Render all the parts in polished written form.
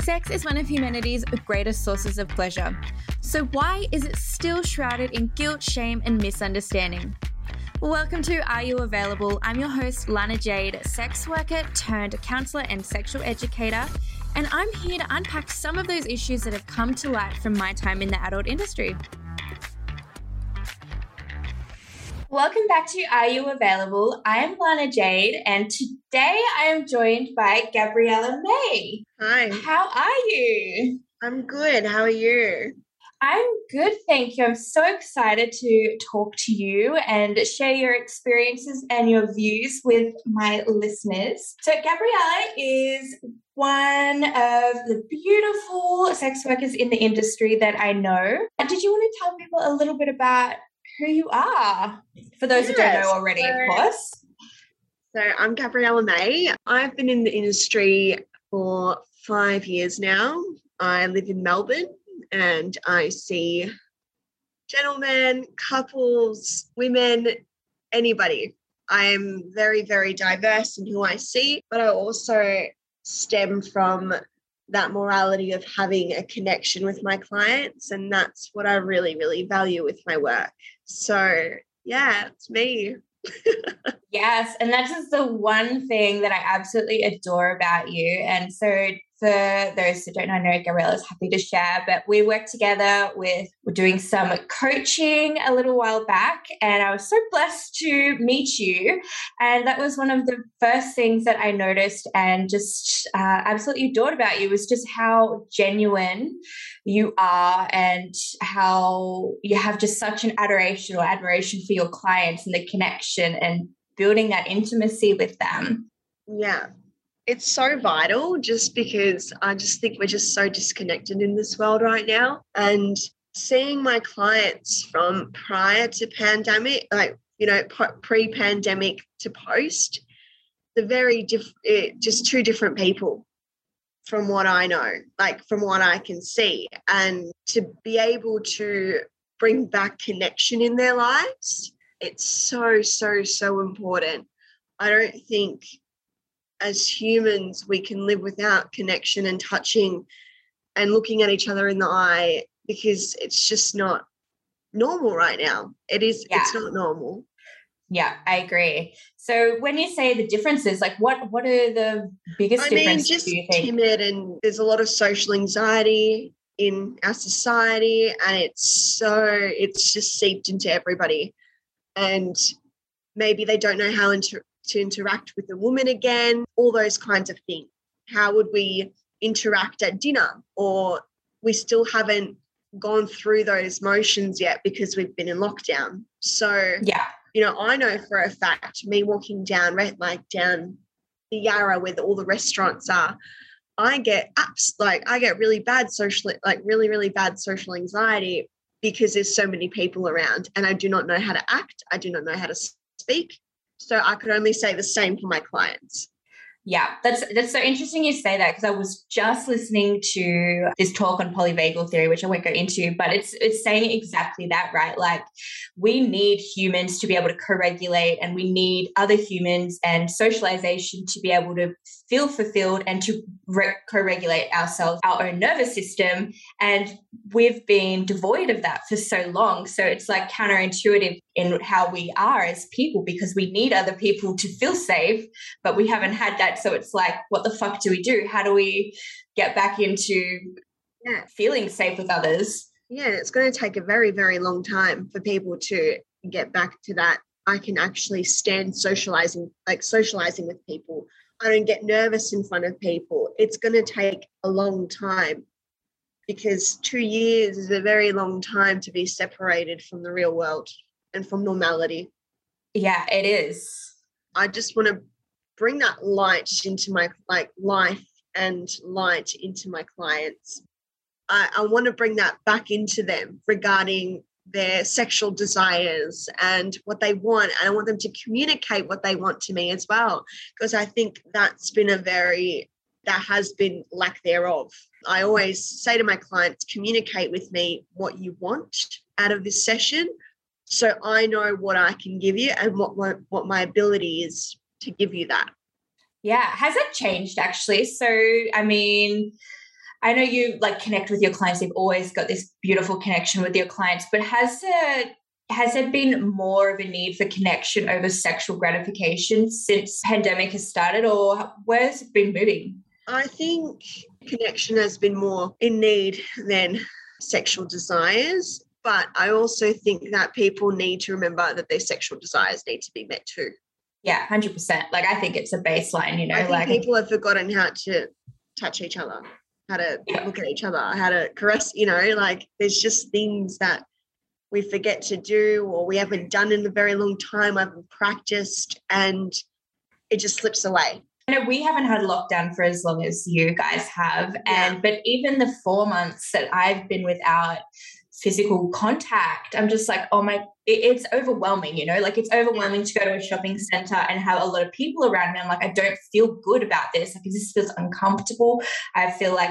Sex is one of humanity's greatest sources of pleasure. So why is it still shrouded in guilt, shame, and misunderstanding? Welcome to Are You Available? I'm your host, Lana Jade, sex worker turned counsellor and sexual educator, and I'm here to unpack some of those issues that have come to light from my time in the adult industry. Welcome back to Are You Available? I am Lana Jade, and today I am joined by Gabriella May. Hi. How are you? I'm good. How are you? I'm good, thank you. I'm so excited to talk to you and share your experiences and your views with my listeners. So Gabriella is one of the beautiful sex workers in the industry that I know. Did you want to tell people a little bit about who you are, for those who don't know already, of course? So I'm Gabriella May. I've been in the industry for 5 years now. I live in Melbourne and I see gentlemen, couples, women, anybody. I am very, very diverse in who I see, but I also stem from that morality of having a connection with my clients, and that's what I really, really value with my work. So, yeah, it's me. Yes, and that is the one thing that I absolutely adore about you. And so for those who don't know, Gabriella is happy to share, but we worked together we're doing some coaching a little while back, and I was so blessed to meet you. And that was one of the first things that I noticed and just absolutely adored about you, was just how genuine you are and how you have just such an admiration for your clients and the connection and building that intimacy with them. Yeah, it's so vital, just because I just think we're just so disconnected in this world right now. And seeing my clients from prior to pandemic, pre-pandemic to post, they're very just two different people from what I know, from what I can see. And to be able to bring back connection in their lives, it's so, so, so important. I don't think as humans we can live without connection and touching and looking at each other in the eye, because it's just not normal right now. It's not normal. Yeah, I agree. So when you say the differences, what are the biggest differences, just do you think? Timid, and there's a lot of social anxiety in our society, and it's just seeped into everybody. And maybe they don't know how to interact with a woman again, all those kinds of things. How would we interact at dinner? Or we still haven't gone through those motions yet because we've been in lockdown. So, I know for a fact, me walking down the Yarra where all the restaurants are, I get really bad really bad social anxiety, because there's so many people around and I do not know how to act. I do not know how to speak. So I could only say the same for my clients. Yeah, that's so interesting you say that, because I was just listening to this talk on polyvagal theory, which I won't go into, but it's saying exactly that, right? We need humans to be able to co-regulate, and we need other humans and socialization to be able to feel fulfilled and to co-regulate ourselves, our own nervous system. And we've been devoid of that for so long. So it's counterintuitive in how we are as people, because we need other people to feel safe, but we haven't had that. So it's what the fuck do we do? How do we get back into feeling safe with others? Yeah, it's going to take a very, very long time for people to get back to that. I can actually stand socializing with people. I don't get nervous in front of people. It's going to take a long time, because 2 years is a very long time to be separated from the real world and from normality. Yeah, it is. I just want to bring that light into my life and light into my clients. I want to bring that back into them regarding their sexual desires and what they want. And I want them to communicate what they want to me as well, because I think that has been lack thereof. I always say to my clients, communicate with me what you want out of this session, so I know what I can give you and what my ability is to give you that. Yeah. Has it changed actually? So, I mean, I know you like connect with your clients. You've always got this beautiful connection with your clients, but has there been more of a need for connection over sexual gratification since pandemic has started, or where's it been moving? I think connection has been more in need than sexual desires, but I also think that people need to remember that their sexual desires need to be met too. Yeah, 100%. Like, I think it's a baseline, I think like people have forgotten how to touch each other, how to look at each other, how to caress, like there's just things that we forget to do or we haven't done in a very long time, I haven't practiced, and it just slips away. I know we haven't had lockdown for as long as you guys have, but even the 4 months that I've been without physical contact, I'm just like, oh my, it's overwhelming, like it's overwhelming to go to a shopping center and have a lot of people around me. I'm like, I don't feel good about this. Like, this feels uncomfortable. I feel like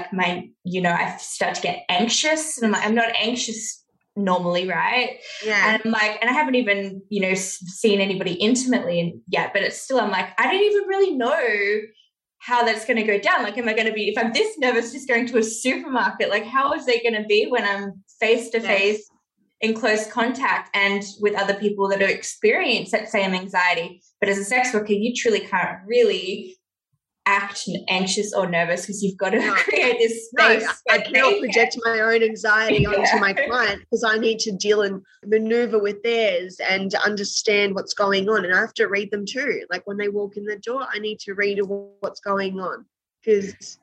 I start to get anxious, and I'm like, I'm not anxious normally, right? Yeah. And I'm like, and I haven't even, seen anybody intimately yet, but it's still, I'm like, I don't even really know how that's going to go down. Like, am I going to be, if I'm this nervous just going to a supermarket, like how is it going to be when I'm face to face in close contact and with other people that are experience that same anxiety? But as a sex worker, you truly can't really act anxious or nervous because you've got to create this space. No, I cannot project my own anxiety onto my client because I need to deal and maneuver with theirs and understand what's going on. And I have to read them too. Like when they walk in the door, I need to read what's going on because,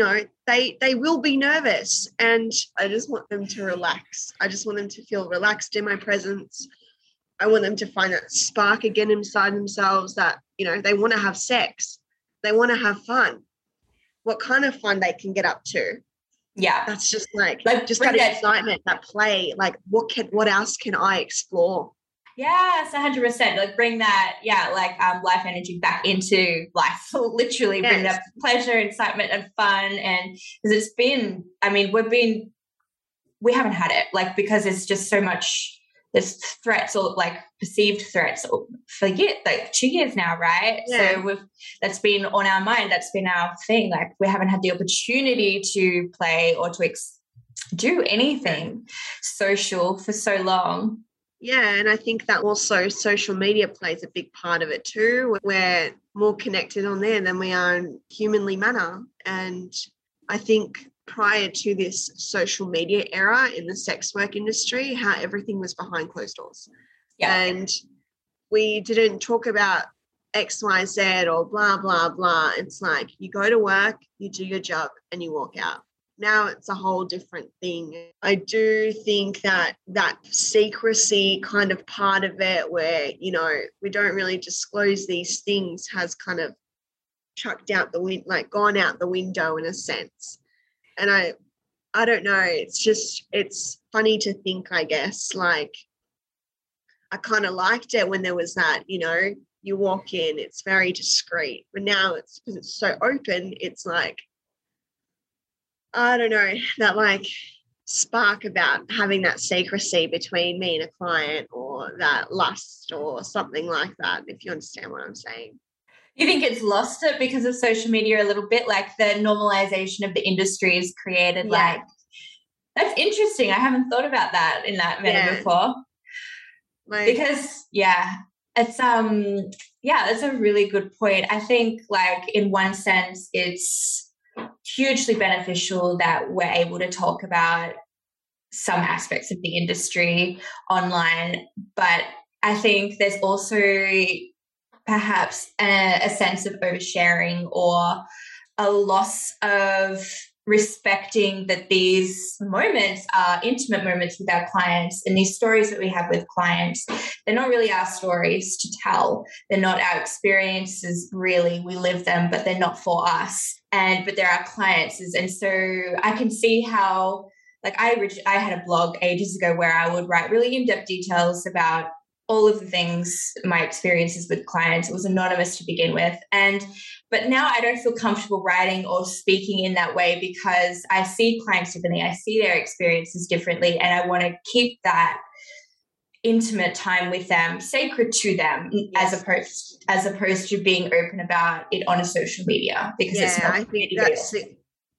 they will be nervous and I just want them to relax. I just want them to feel relaxed in my presence. I want them to find that spark again inside themselves that, they want to have sex. They want to have fun. What kind of fun they can get up to? Yeah, that's just like just that excitement, that play. Like, what else can I explore? Yes, 100%. Like, bring that, life energy back into life. So literally, bring that pleasure, excitement, and fun. And because it's been, we haven't had it. Like, because there's just so much. There's threats or like perceived threats for 2 years now, right? Yeah. So that's been on our mind. That's been our thing. Like, we haven't had the opportunity to play or to do anything social for so long. Yeah, and I think that also social media plays a big part of it too. We're more connected on there than we are in humanly manner. And I think prior to this social media era in the sex work industry, how everything was behind closed doors. Yeah. And we didn't talk about X, Y, Z or blah, blah, blah. It's like you go to work, you do your job and you walk out. Now it's a whole different thing. I do think that secrecy kind of part of it where, we don't really disclose these things has kind of chucked out the wind, like gone out the window in a sense. And I don't know, it's funny to think, I guess, like I kind of liked it when there was that, you walk in, it's very discreet. But now it's because it's so open, it's like, I don't know, that like spark about having that secrecy between me and a client or that lust or something like that, if you understand what I'm saying. You think it's lost it because of social media a little bit, like the normalization of the industry has created like, that's interesting. I haven't thought about that in that manner before. Because it's that's a really good point. I think like in one sense it's hugely beneficial that we're able to talk about some aspects of the industry online, but I think there's also perhaps a sense of oversharing or a loss of respecting that these moments are intimate moments with our clients, and these stories that we have with clients, they're not really our stories to tell. They're not our experiences, really. We live them, but they're not for us. But they're our clients. And so I can see how, like I had a blog ages ago where I would write really in-depth details about all of the things, my experiences with clients. It was anonymous to begin with. But now I don't feel comfortable writing or speaking in that way because I see clients differently. I see their experiences differently. And I want to keep that intimate time with them sacred to them, as opposed to being open about it on a social media, because it's not. I think that's it.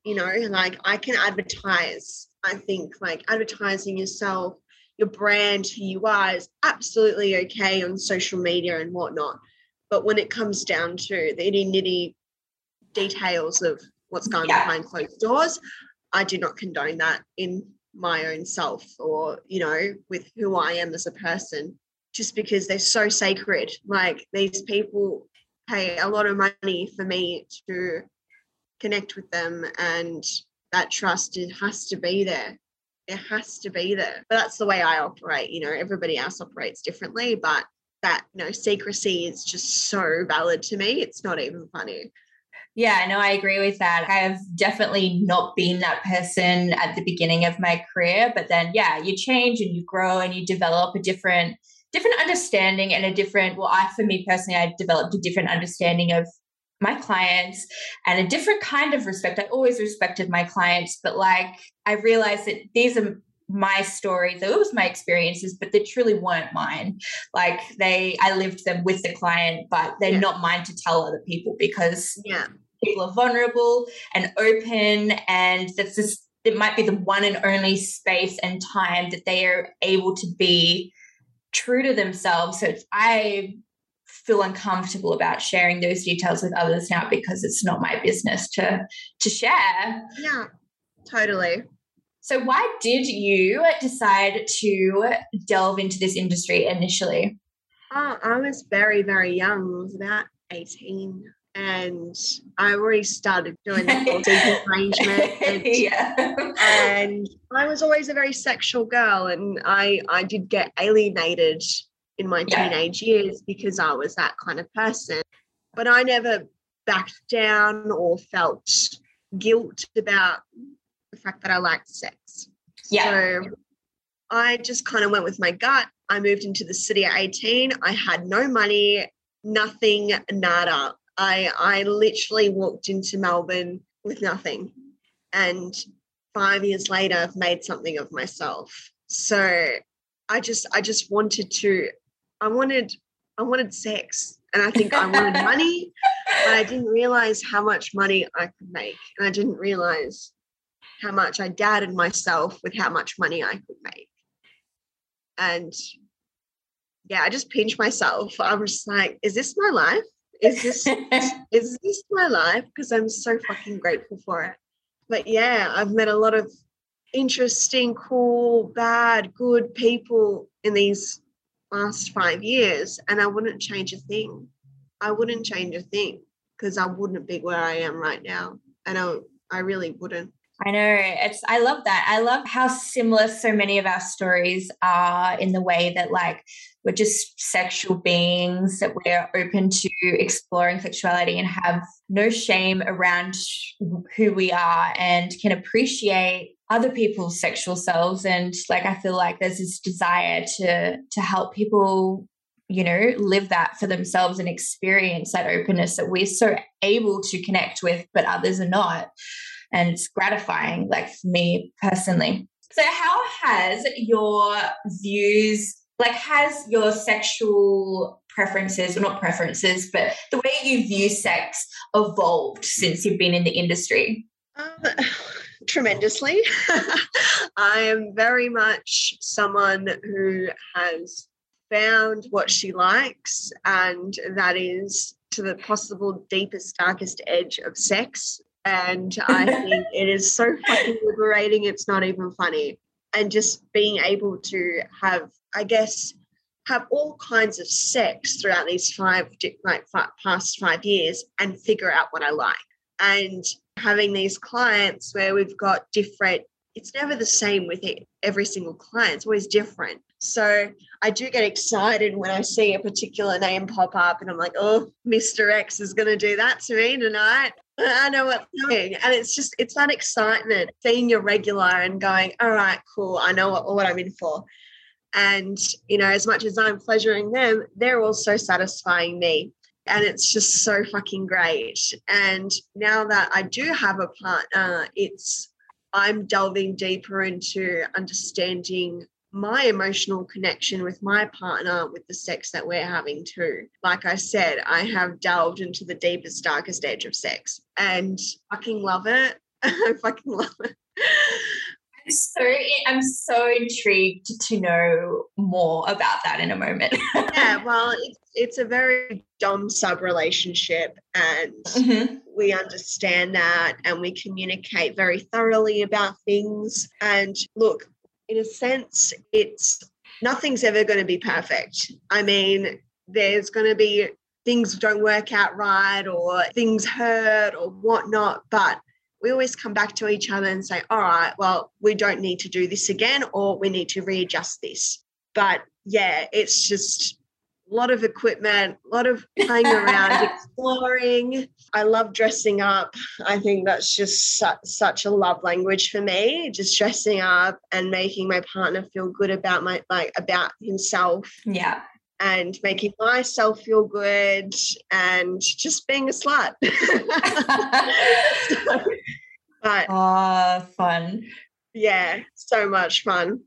you know, like I can advertise. I think like advertising yourself, your brand, who you are is absolutely okay on social media and whatnot. But when it comes down to the itty-nitty details of what's going Yeah. behind closed doors, I do not condone that in my own self or, you know, with who I am as a person, just because they're so sacred. Like these people pay a lot of money for me to connect with them, and that trust, it has to be there. It has to be there. But that's the way I operate. You know, everybody else operates differently, but that, you know, secrecy is just so valid to me. It's not even funny. Yeah, no, I agree with that. I've definitely not been that person at the beginning of my career, but then yeah, you change and you grow and you develop a different understanding and a different, well, for me personally, I developed a different understanding of my clients and a different kind of respect. I always respected my clients, but like I realized that these are my stories, it was my experiences, but they truly weren't mine. Like I lived them with the client, but they're not mine to tell other people because people are vulnerable and open, and that's just, it might be the one and only space and time that they are able to be true to themselves. So I feel uncomfortable about sharing those details with others now because it's not my business to share. Yeah, totally. So why did you decide to delve into this industry initially? Oh, I was very, very young. I was about 18, and I already started doing the whole deep arrangement. And I was always a very sexual girl, and I did get alienated in my teenage years because I was that kind of person. But I never backed down or felt guilt about the fact that I liked sex. So I just kind of went with my gut. I moved into the city at 18. I had no money, nothing, nada. I literally walked into Melbourne with nothing. And 5 years later, I've made something of myself. So I just wanted to, I wanted sex. And I think I wanted money, but I didn't realize how much money I could make. And I didn't realize how much I doubted myself with how much money I could make. And yeah, I just pinched myself. I was like, is this my life? Is this my life? Because I'm so fucking grateful for it. But yeah, I've met a lot of interesting, cool, bad, good people in these last 5 years, and I wouldn't change a thing. I wouldn't change a thing because I wouldn't be where I am right now. And I really wouldn't. I know. I love that. I love how similar so many of our stories are in the way that like we're just sexual beings, that we're open to exploring sexuality and have no shame around who we are and can appreciate other people's sexual selves. And like I feel like there's this desire to help people, you know, live that for themselves and experience that openness that we're so able to connect with, but others are not. And it's gratifying, like for me personally. So how has your views, like has your sexual preferences, or not preferences, but the way you view sex evolved since you've been in the industry? Tremendously. I am very much someone who has found what she likes, and that is to the possible deepest, darkest edge of sex. And I think it is so fucking liberating. It's not even funny. And just being able to have, I guess, have all kinds of sex throughout these past 5 years and figure out what I like. And having these clients where we've got different, it's never the same with every single client. It's always different. So I do get excited when I see a particular name pop up and I'm like, oh, Mr. X is going to do that to me tonight. I know what's coming. And it's that excitement, seeing your regular and going, all right, cool, I know what I'm in for. And, you know, as much as I'm pleasuring them, they're also satisfying me. And it's just so fucking great. And now that I do have a partner, I'm delving deeper into understanding my emotional connection with my partner, with the sex that we're having too. Like I said, I have delved into the deepest, darkest edge of sex and fucking love it. I fucking love it. So I'm so intrigued to know more about that in a moment. Yeah, well, it's a very dom sub relationship, and we understand that, and we communicate very thoroughly about things. And look, in a sense, it's nothing's ever going to be perfect. I mean, there's going to be things don't work out right, or things hurt, or whatnot, but we always come back to each other and say, all right, well, we don't need to do this again, or we need to readjust this. But yeah, it's just a lot of equipment, a lot of playing around, exploring. I love dressing up. I think that's just such a love language for me, just dressing up and making my partner feel good about about himself. Yeah. And making myself feel good and just being a slut. But fun. Yeah, so much fun.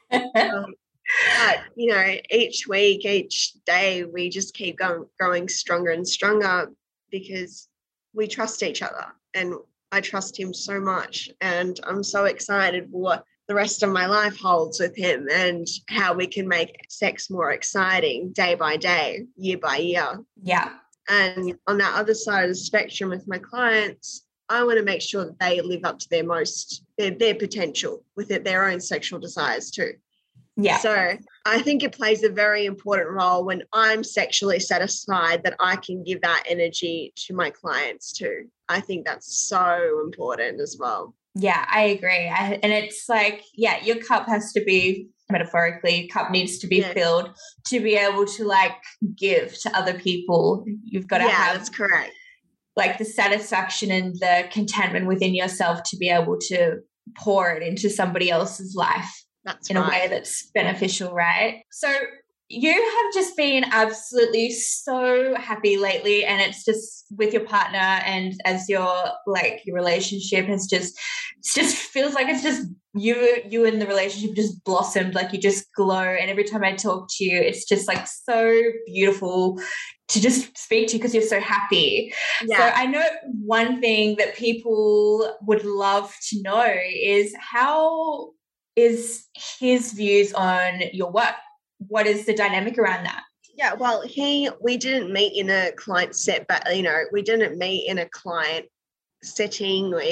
But, you know, each week, each day, we just keep growing stronger and stronger because we trust each other, and I trust him so much. And I'm so excited for what the rest of my life holds with him and how we can make sex more exciting day by day, year by year. Yeah. And on that other side of the spectrum with my clients, I want to make sure that they live up to their potential with their own sexual desires too. Yeah. So I think it plays a very important role when I'm sexually satisfied that I can give that energy to my clients too. I think that's so important as well. Yeah, I agree. And it's like, yeah, your cup has to be, metaphorically, cup needs to be filled to be able to like give to other people. You've got to have, that's correct, like the satisfaction and the contentment within yourself to be able to pour it into somebody else's life. That's in right. a way that's beneficial, right? So you have just been absolutely so happy lately, and it's just with your partner, and as your relationship has just feels like it's just you and the relationship just blossomed, like you just glow. And every time I talk to you, it's just like so beautiful to just speak to you because you're so happy. Yeah. So I know one thing that people would love to know is how is his views on your work? What is the dynamic around that? Yeah, well, we didn't meet in a client set, but we didn't meet in a client setting where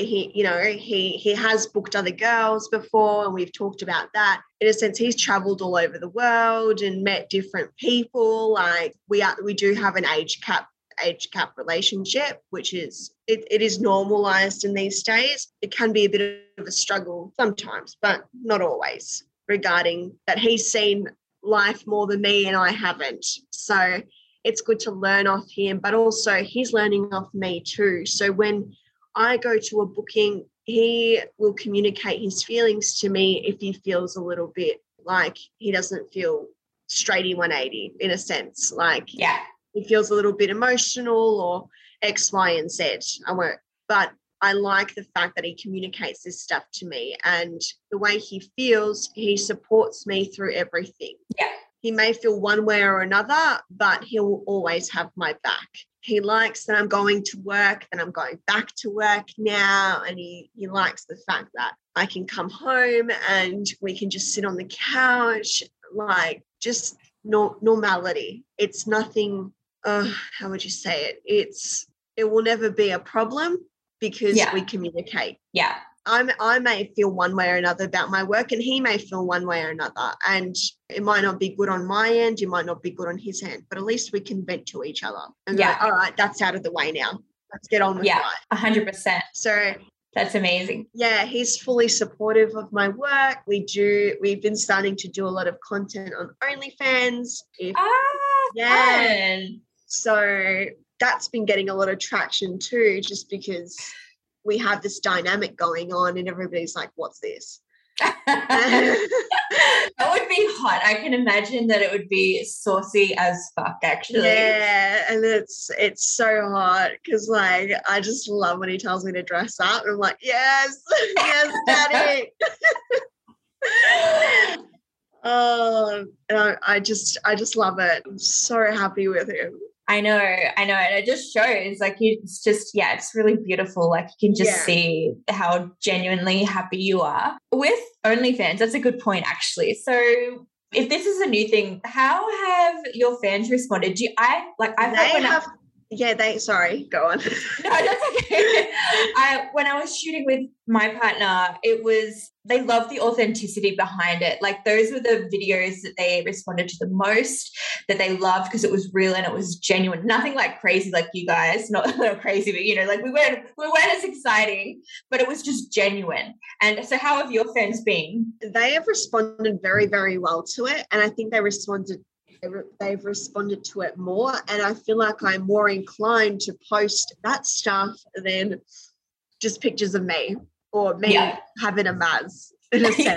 he has booked other girls before, and we've talked about that. In a sense, he's traveled all over the world and met different people. Like we do have an age cap relationship, which is it is normalized in these days. It can be a bit of a struggle sometimes, but not always, regarding that he's seen life more than me and I haven't. So it's good to learn off him, but also he's learning off me too. So when I go to a booking, he will communicate his feelings to me if he feels a little bit like he doesn't feel straighty 180 in a sense. Like, yeah, he feels a little bit emotional or X, Y, and Z. But I like the fact that he communicates this stuff to me, and the way he feels, he supports me through everything. Yeah. He may feel one way or another, but he'll always have my back. He likes that I'm going to work, that I'm going back to work now, and he likes the fact that I can come home and we can just sit on the couch, like just normality. It's nothing, how would you say it? It will never be a problem because we communicate. Yeah. I may feel one way or another about my work, and he may feel one way or another. And it might not be good on my end, it might not be good on his end, but at least we can vent to each other and go, all right, that's out of the way now. Let's get on with life. 100%. So that's amazing. Yeah, he's fully supportive of my work. We've been starting to do a lot of content on OnlyFans. Fun. So that's been getting a lot of traction too, just because we have this dynamic going on and everybody's like, what's this? That would be hot. I can imagine that it would be saucy as fuck, actually. Yeah, and it's so hot because, like, I just love when he tells me to dress up. And I'm like, yes, yes, daddy. Oh, and I just love it. I'm so happy with him. I know. And it just shows like it's just, yeah, it's really beautiful. Like you can just Yeah. see how genuinely happy you are. With OnlyFans, that's a good point, actually. So if this is a new thing, how have your fans responded? I felt They when I, have, yeah, sorry, go on. no, that's okay. When I was shooting with my partner, they loved the authenticity behind it. Like those were the videos that they responded to the most, that they loved because it was real and it was genuine. Nothing like crazy like you guys, not crazy, but like we weren't as exciting, but it was just genuine. And so how have your fans been? They have responded very, very well to it, and I think they've responded to it more, and I feel like I'm more inclined to post that stuff than just pictures of me or me having a Maz in a sense.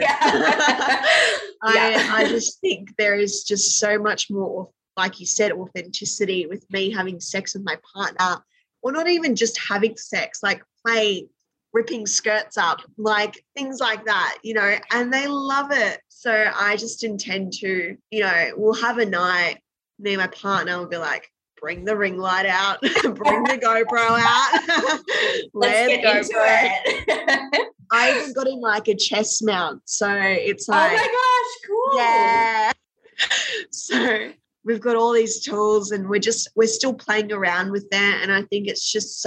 I just think there is just so much more, like you said, authenticity with me having sex with my partner, or not even just having sex, like play, ripping skirts up, like things like that, and they love it. So I just intend to, we'll have a night, me and my partner will be like, bring the ring light out, bring the GoPro out. Let's get into it. I even got him like a chest mount. So it's like, oh my gosh, cool. Yeah. So we've got all these tools and we're still playing around with that. And I think it's just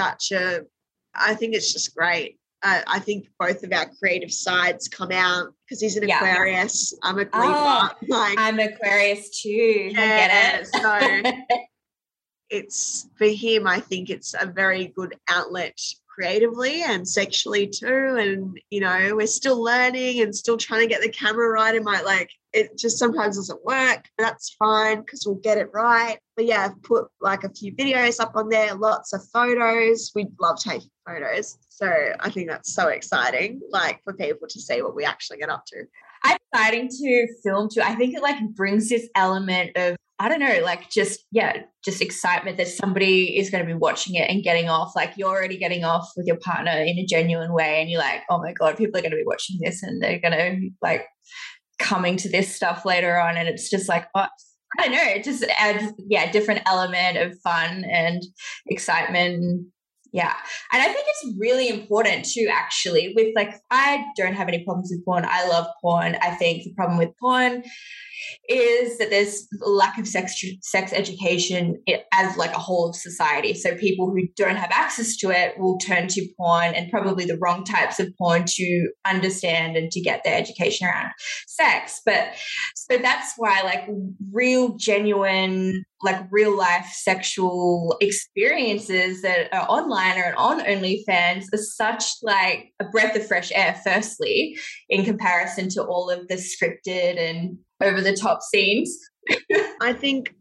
great. I think both of our creative sides come out because he's an Aquarius. I'm a Libra. I'm Aquarius too. I get it. So it's for him, I think it's a very good outlet creatively and sexually too. And, we're still learning and still trying to get the camera right. And it just sometimes doesn't work. That's fine because we'll get it right. But yeah, I've put like a few videos up on there, lots of photos. We love taking photos. So I think that's so exciting, like for people to see what we actually get up to. I'm exciting to film too. I think it brings this element of, I don't know, just excitement that somebody is going to be watching it and getting off. Like you're already getting off with your partner in a genuine way. And you're like, oh my God, people are going to be watching this and they're going to coming to this stuff later on. And it's just like, oh, I don't know. It just adds, a different element of fun and excitement. Yeah. And I think it's really important too, actually, with I don't have any problems with porn. I love porn. I think the problem with porn is that there's a lack of sex education as a whole of society. So people who don't have access to it will turn to porn, and probably the wrong types of porn, to understand and to get their education around sex. But so that's why real genuine real life sexual experiences that are online or on OnlyFans are such a breath of fresh air, firstly, in comparison to all of the scripted and over the top scenes. I think,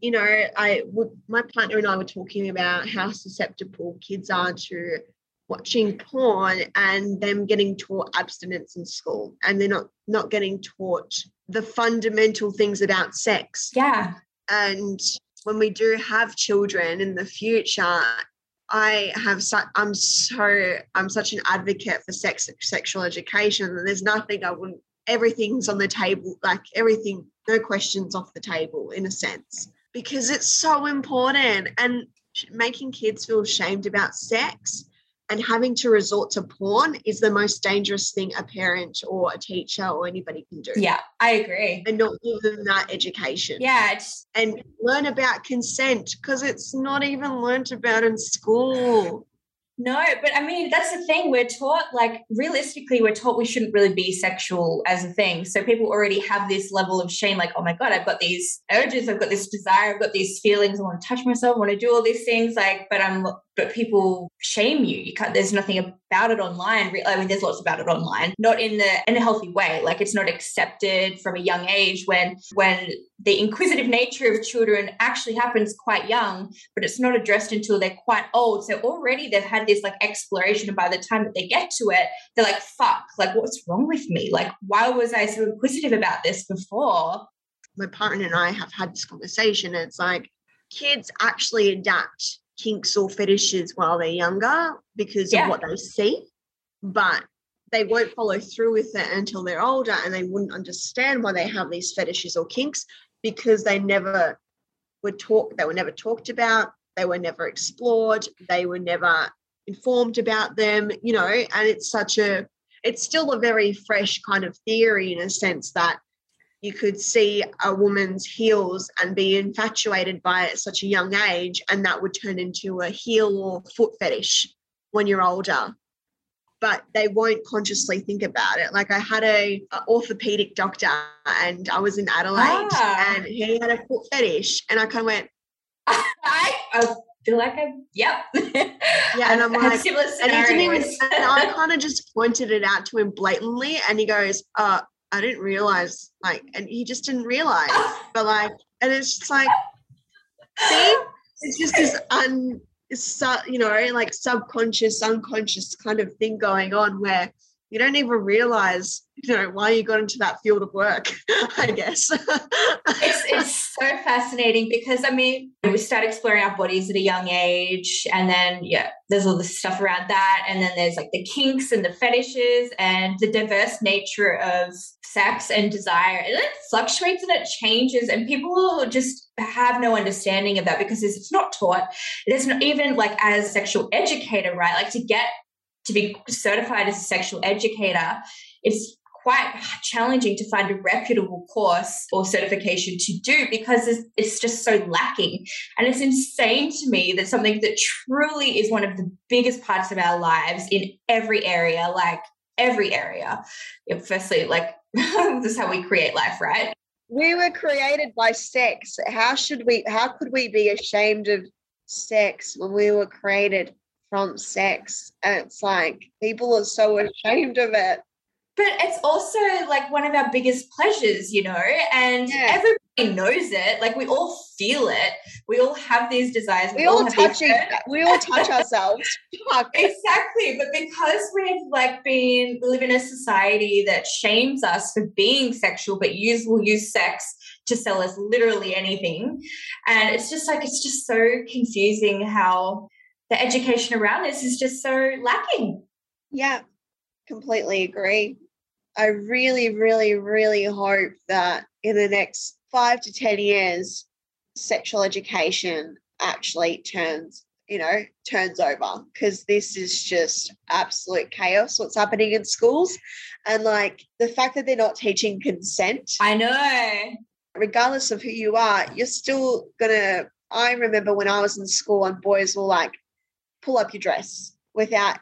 my partner and I were talking about how susceptible kids are to watching porn and them getting taught abstinence in school, and they're not getting taught the fundamental things about sex. Yeah. And when we do have children in the future, I'm such an advocate for sexual education, and there's nothing everything's on the table, everything, no questions off the table in a sense, because it's so important. And making kids feel ashamed about sex and having to resort to porn is the most dangerous thing a parent or a teacher or anybody can do. Yeah, I agree. And not give them that education. Yeah. And learn about consent, because it's not even learnt about in school. No, but I mean, that's the thing. We're taught, realistically, we're taught we shouldn't really be sexual as a thing. So people already have this level of shame, oh my God, I've got these urges, I've got this desire, I've got these feelings, I want to touch myself, I want to do all these things, but people shame you. You can't, there's nothing about it online. I mean, there's lots about it online, not in a healthy way. It's not accepted from a young age when the inquisitive nature of children actually happens quite young, but it's not addressed until they're quite old. So already they've had this exploration, and by the time that they get to it, they're like, fuck, what's wrong with me? Why was I so inquisitive about this before? My partner and I have had this conversation, and it's kids actually adapt kinks or fetishes while they're younger because of what they see, but they won't follow through with it until they're older, and they wouldn't understand why they have these fetishes or kinks because they were never talked about. they were never explored, they were never informed about them, you know, and it's still a very fresh kind of theory in a sense that you could see a woman's heels and be infatuated by it at such a young age, and that would turn into a heel or foot fetish when you're older. But they won't consciously think about it. Like I had a orthopedic doctor and I was in Adelaide and he had a foot fetish and I kind of went, I feel like yep. Yeah, and I'm like, and I kind of just pointed it out to him blatantly and he goes, I didn't realize, like, and he just didn't realize. But like, and it's just like, see, it's just this you know, like subconscious, unconscious kind of thing going on where you don't even realize, you know, why you got into that field of work, I guess. It's so fascinating because, I mean, we start exploring our bodies at a young age and then, there's all this stuff around that. And then there's like the kinks and the fetishes and the diverse nature of sex and desire. And it fluctuates and it changes and people just have no understanding of that because it's not taught. There's not even like as a sexual educator, right? Like to be certified as a sexual educator, it's quite challenging to find a reputable course or certification to do because it's just so lacking. And it's insane to me that something that truly is one of the biggest parts of our lives in every area, like every area. Firstly, like this is how we create life, right? We were created by sex. How could we be ashamed of sex when we were created from sex? And it's like people are so ashamed of it. But it's also like one of our biggest pleasures, you know, and everybody knows it. Like we all feel it. We all have these desires. We all touch ourselves. Exactly. But because we live in a society that shames us for being sexual, but will use sex to sell us literally anything. And it's just so confusing how the education around this is just so lacking. Yeah, completely agree. I really, really, really hope that in the next 5 to 10 years, sexual education actually turns over, because this is just absolute chaos what's happening in schools. And like the fact that they're not teaching consent. I know. Regardless of who you are, you're still I remember when I was in school and boys will like pull up your dress without,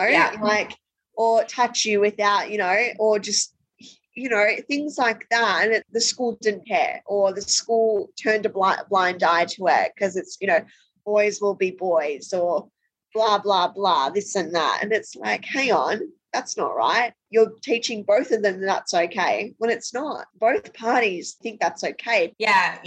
or touch you without, or just, things like that. And the school didn't care, or the school turned a blind eye to it because it's, boys will be boys, or blah, blah, blah, this and that. And it's like, hang on, that's not right. You're teaching both of them that's okay when it's not. Both parties think that's okay. Yeah.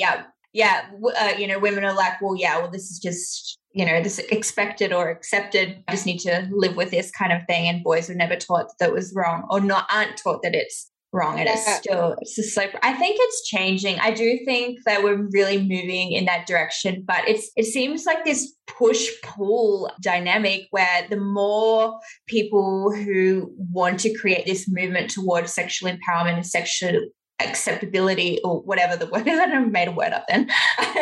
Women are like, well, this is just, this is expected or accepted. I just need to live with this kind of thing. And boys were never taught that was wrong, or aren't taught that it's wrong. And it's just like, I think it's changing. I do think that we're really moving in that direction, but it seems like this push-pull dynamic where the more people who want to create this movement towards sexual empowerment and sexual acceptability, or whatever the word is, I don't know, made a word up then,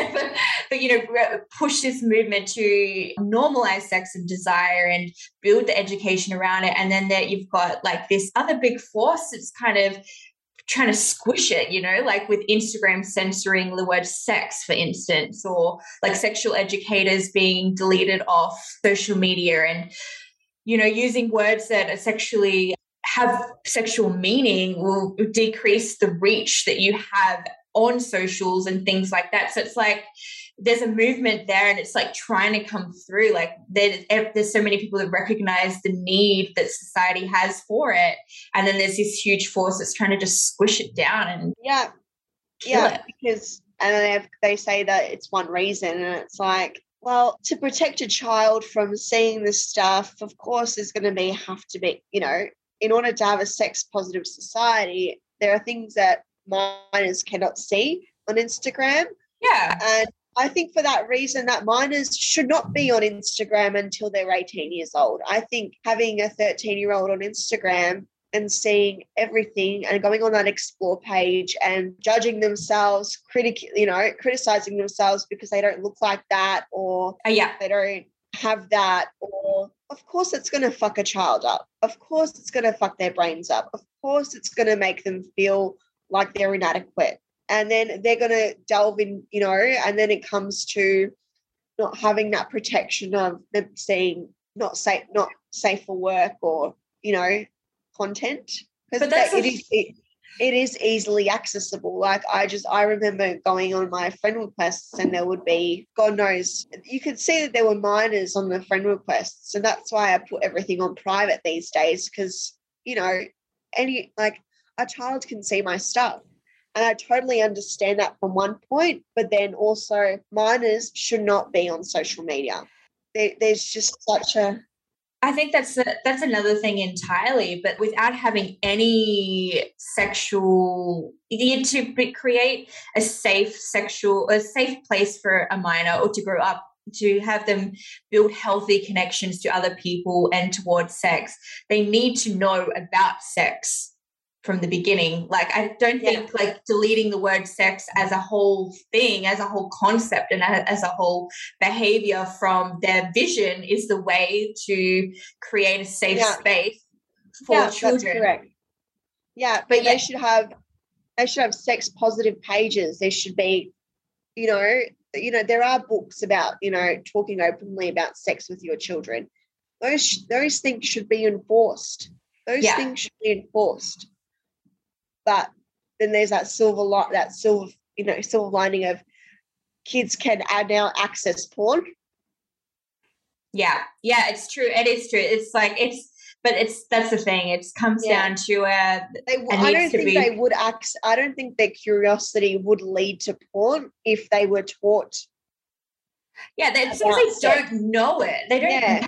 but push this movement to normalize sex and desire and build the education around it. And then you've got like this other big force that's kind of trying to squish it, like with Instagram censoring the word sex, for instance, or like sexual educators being deleted off social media and, using words that are sexually have sexual meaning will decrease the reach that you have on socials and things like that. So it's like there's a movement there, and it's like trying to come through. Like there's so many people that recognize the need that society has for it, and then there's this huge force that's trying to just squish it down and kill it. Because they say that it's one reason, and it's like, well, to protect a child from seeing this stuff, of course, there's going to have to be, in order to have a sex-positive society, there are things that minors cannot see on Instagram. Yeah. And I think for that reason that minors should not be on Instagram until they're 18 years old. I think having a 13-year-old on Instagram and seeing everything and going on that explore page and judging themselves, criticizing themselves because they don't look like that, or Yeah. they don't have that, or of course it's going to fuck a child up. Of course it's going to fuck their brains up. Of course it's going to make them feel like they're inadequate. And then they're going to delve in, and then it comes to not having that protection of them saying not safe for work, or, content, because it is easily accessible. Like I remember going on my friend requests, and there would be, God knows, you could see that there were minors on the friend requests, and that's why I put everything on private these days, because a child can see my stuff. And I totally understand that from one point, but then also minors should not be on social media. There's just such a... I think that's another thing entirely, but without having any sexual, you need to create a safe place for a minor or to grow up, to have them build healthy connections to other people and towards sex. They need to know about sex from the beginning. Like, I don't think like deleting the word sex as a whole thing, as a whole concept, and as a whole behavior from their vision is the way to create a safe space for children. That's correct. Yeah, but they should have sex positive pages. There should be, there are books about, talking openly about sex with your children. Those things should be enforced. Things should be enforced. But then there's that silver lining of kids can now access porn. Yeah, it's true. It is true. It's like that's the thing. It comes down to I don't think their curiosity would lead to porn if they were taught. Yeah, since they don't know it, they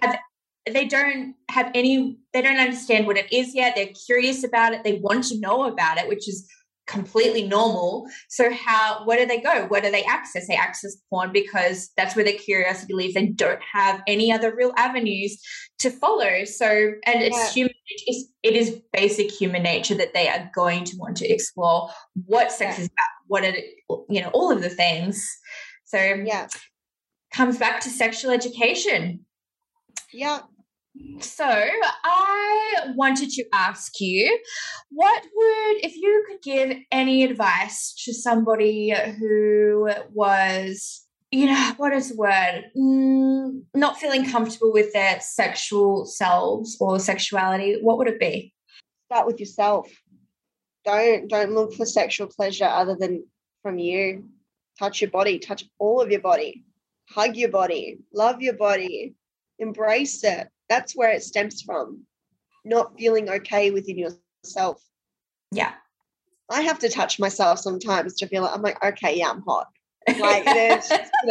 don't understand what it is yet. They're curious about it. They want to know about it, which is completely normal. So where do they go? Where do they access? They access porn because that's where their curiosity leads. They don't have any other real avenues to follow. So, and it's human. It is basic human nature that they are going to want to explore what sex is about, what it, all of the things. So comes back to sexual education. Yeah. So I wanted to ask you, if you could give any advice to somebody who was, what is the word? Not feeling comfortable with their sexual selves or sexuality, what would it be? Start with yourself. Don't look for sexual pleasure other than from you. Touch your body, touch all of your body, hug your body, love your body, embrace it. That's where it stems from, not feeling okay within yourself. Yeah. I have to touch myself sometimes to feel like, I'm like, okay, yeah, I'm hot. Like, there's,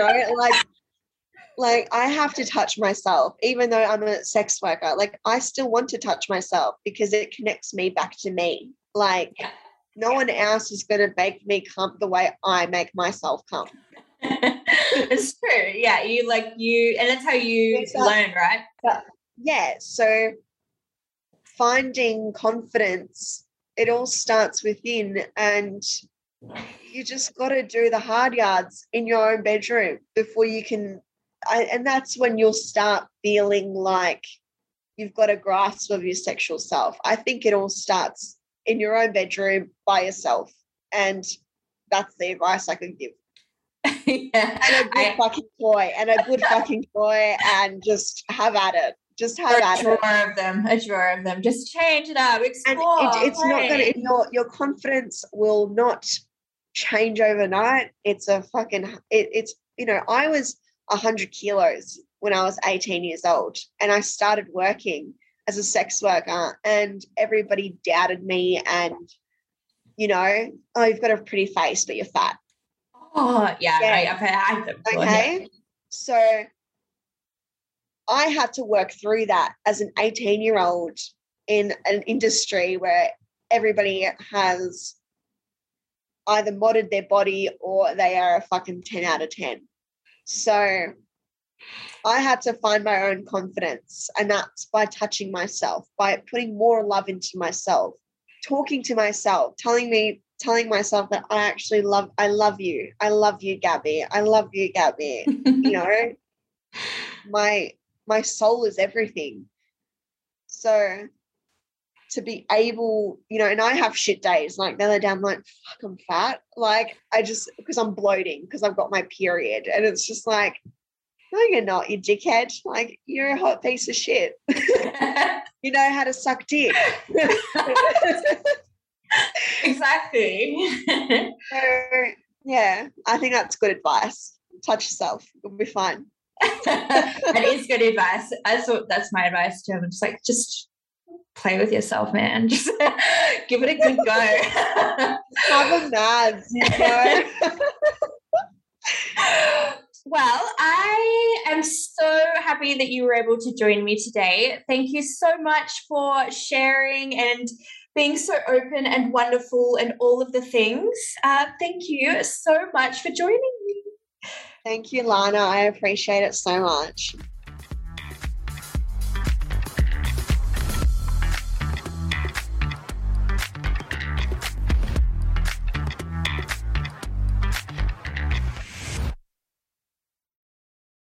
like I have to touch myself, even though I'm a sex worker. Like, I still want to touch myself because it connects me back to me. Like, no one else is going to make me come the way I make myself come. It's true. Yeah, and that's how you learn, right? So finding confidence, it all starts within, and you just got to do the hard yards in your own bedroom before you can, and that's when you'll start feeling like you've got a grasp of your sexual self. I think it all starts in your own bedroom by yourself, and that's the advice I could give. And a good fucking toy, and just have at it. Just have at it. A drawer of them. Just change it up. Explore. And it's not going to. Your confidence will not change overnight. It's a fucking. It's I was 100 kilos when I was 18 years old, and I started working as a sex worker, and everybody doubted me, and oh, you've got a pretty face, but you're fat. Oh, yeah. Right. I've had them. Okay. So I had to work through that as an 18-year-old in an industry where everybody has either modded their body or they are a fucking 10 out of 10. So I had to find my own confidence, and that's by touching myself, by putting more love into myself, talking to myself, telling myself that I love you. I love you, Gabby. I love you, Gabby. You know, my soul is everything. So to be able, and I have shit days. Like the other day, I'm like, fuck, I'm fat. Like because I'm bloating because I've got my period. And it's just like, no, you're not, you dickhead. Like, you're a hot piece of shit. You know how to suck dick. Exactly. So, yeah, I think that's good advice. Touch yourself. You'll be fine. That is good advice. That's my advice to him. Just like, just play with yourself, man. Just give it a good go. Have a mad, Well, I am so happy that you were able to join me today. Thank you so much for sharing and being so open and wonderful and all of the things. Thank you so much for joining me. Thank you, Lana. I appreciate it so much.